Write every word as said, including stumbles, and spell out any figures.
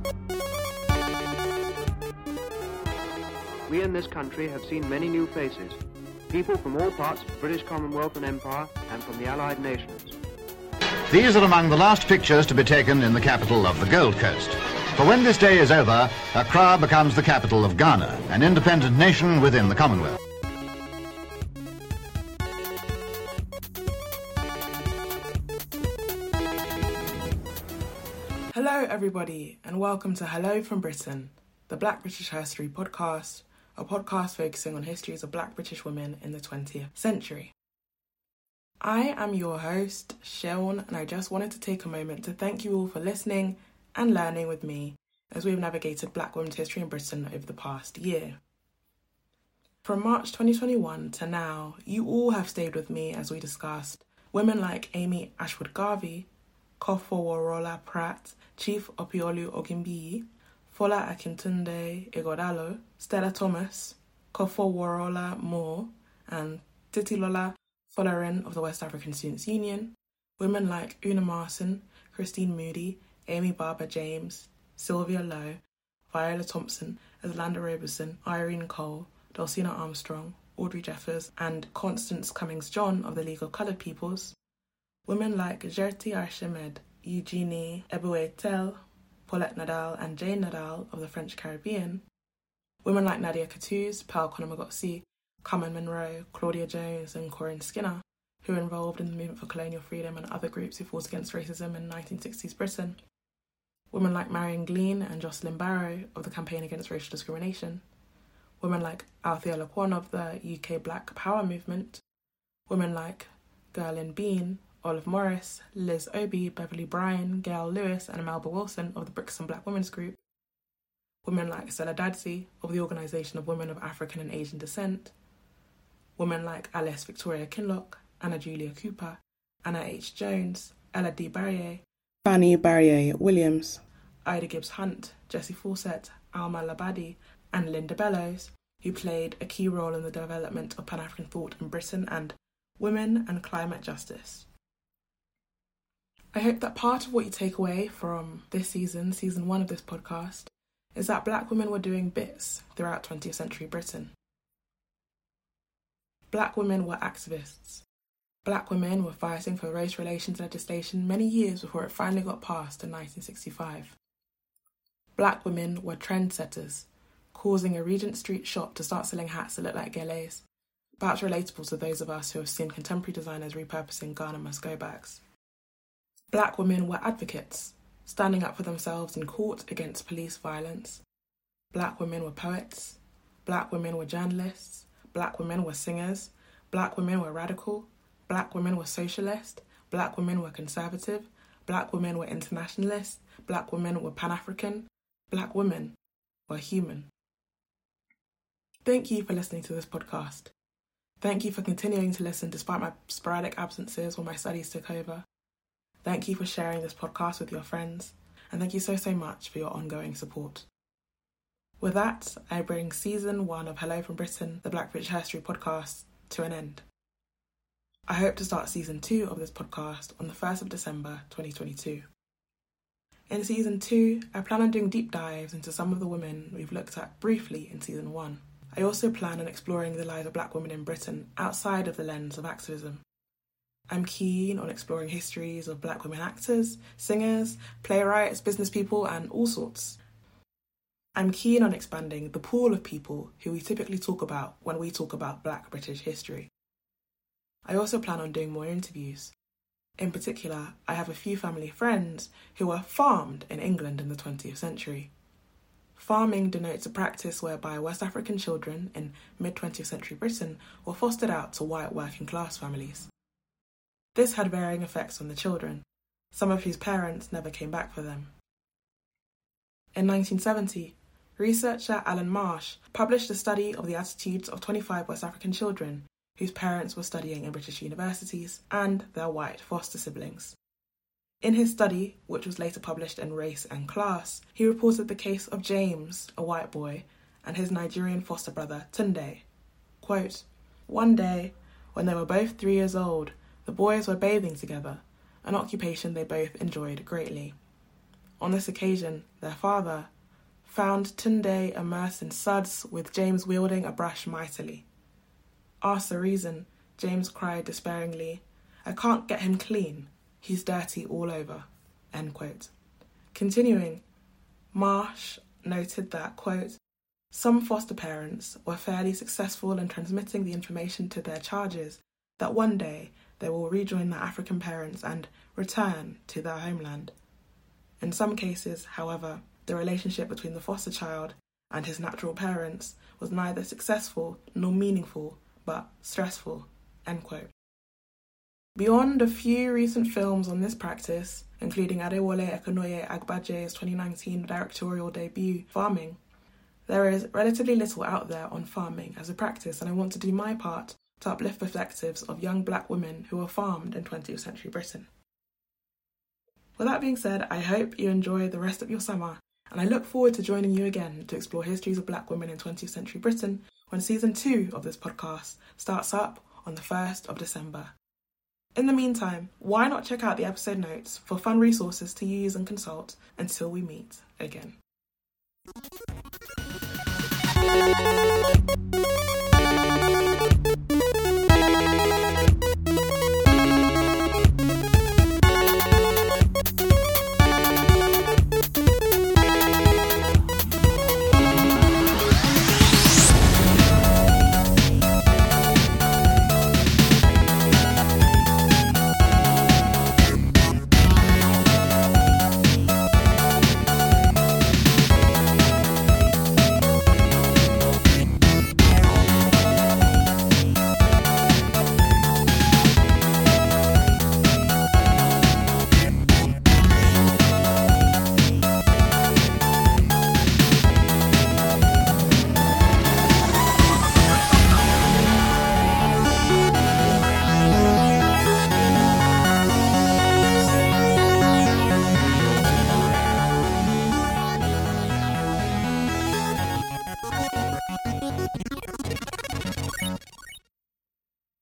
We in this country have seen many new faces, people from all parts of the British Commonwealth and Empire and from the Allied nations. These are among the last pictures to be taken in the capital of the Gold Coast. For when this day is over, Accra becomes the capital of Ghana, an independent nation within the Commonwealth. Hello everybody, and welcome to Hello from Britain, the Black British History podcast, a podcast focusing on histories of Black British women in the twentieth century. I am your host, Shaun, and I just wanted to take a moment to thank you all for listening and learning with me as we've navigated Black women's history in Britain over the past year. From March twenty twenty-one to now, you all have stayed with me as we discussed women like Amy Ashwood Garvey, Kofoworola Pratt, Chief Opiolu Ogunbiyi, Fola Akintunde Ighodalo, Stella Thomas, Kofoworola Moore, and Titilola Folarin of the West African Students' Union, women like Una Marson, Christine Moody, Amy Barber James, Sylvia Lowe, Viola Thompson, Atlanta Roberson, Irene Cole, Dulcina Armstrong, Audrey Jeffers, and Constance Cummings-John of the League of Coloured Peoples, women like Gertie Archimed, Eugenie Ebouetel, Paulette Nadal, and Jane Nadal of the French Caribbean, women like Nadia Kattouz, Pearl Conomagotsi, Carmen Monroe, Claudia Jones, and Corinne Skinner, who were involved in the movement for colonial freedom and other groups who fought against racism in nineteen sixties Britain, women like Marion Glean and Jocelyn Barrow of the Campaign Against Racial Discrimination, women like Althea Lequan of the U K Black Power movement, women like Gerlin Bean, Olive Morris, Liz Obi, Beverly Bryan, Gail Lewis, and Melba Wilson of the Brixton Black Women's Group, women like Stella Dadsey of the Organisation of Women of African and Asian Descent, women like Alice Victoria Kinloch, Anna Julia Cooper, Anna H. Jones, Ella D. Barrier, Fanny Barrier Williams, Ida Gibbs Hunt, Jessie Fawcett, Alma Labadi, and Linda Bellows, who played a key role in the development of Pan-African thought in Britain and women and climate justice. I hope that part of what you take away from this season, season one of this podcast, is that Black women were doing bits throughout twentieth century Britain. Black women were activists. Black women were fighting for race relations legislation many years before it finally got passed in nineteen sixty-five. Black women were trendsetters, causing a Regent Street shop to start selling hats that look like gelés, perhaps relatable to those of us who have seen contemporary designers repurposing Ghana must-go bags. Black women were advocates, standing up for themselves in court against police violence. Black women were poets. Black women were journalists. Black women were singers. Black women were radical. Black women were socialist. Black women were conservative. Black women were internationalist. Black women were Pan-African. Black women were human. Thank you for listening to this podcast. Thank you for continuing to listen despite my sporadic absences when my studies took over. Thank you for sharing this podcast with your friends, and thank you so, so much for your ongoing support. With that, I bring season one of Hello from Britain, the Black British History podcast, to an end. I hope to start season two of this podcast on the first of December twenty twenty-two. In season two, I plan on doing deep dives into some of the women we've looked at briefly in season one. I also plan on exploring the lives of Black women in Britain outside of the lens of activism. I'm keen on exploring histories of Black women actors, singers, playwrights, business people, and all sorts. I'm keen on expanding the pool of people who we typically talk about when we talk about Black British history. I also plan on doing more interviews. In particular, I have a few family friends who were farmed in England in the twentieth century. Farming denotes a practice whereby West African children in mid-twentieth century Britain were fostered out to white working class families. This had varying effects on the children, some of whose parents never came back for them. In nineteen seventy, researcher Alan Marsh published a study of the attitudes of twenty-five West African children whose parents were studying in British universities and their white foster siblings. In his study, which was later published in Race and Class, he reported the case of James, a white boy, and his Nigerian foster brother Tunde. Quote, "One day, when they were both three years old, the boys were bathing together, an occupation they both enjoyed greatly. on this occasion, their father, found Tunde immersed in suds with James wielding a brush mightily. Asked the reason, James cried despairingly, "I can't get him clean. He's dirty all over." End quote. Continuing, Marsh noted that, quote, "Some foster parents were fairly successful in transmitting the information to their charges that one day they will rejoin their African parents and return to their homeland. In some cases, however, the relationship between the foster child and his natural parents was neither successful nor meaningful, but stressful." End quote. Beyond a few recent films on this practice, including Adewale Ekonoye Agbaje's twenty nineteen directorial debut, Farming, there is relatively little out there on farming as a practice, and I want to do my part to uplift perspectives of young black women who were farmed in twentieth century Britain. With that being said, I hope you enjoy the rest of your summer, and I look forward to joining you again to explore histories of black women in twentieth century Britain when season two of this podcast starts up on the first of December. In the meantime, why not check out the episode notes for fun resources to use and consult until we meet again.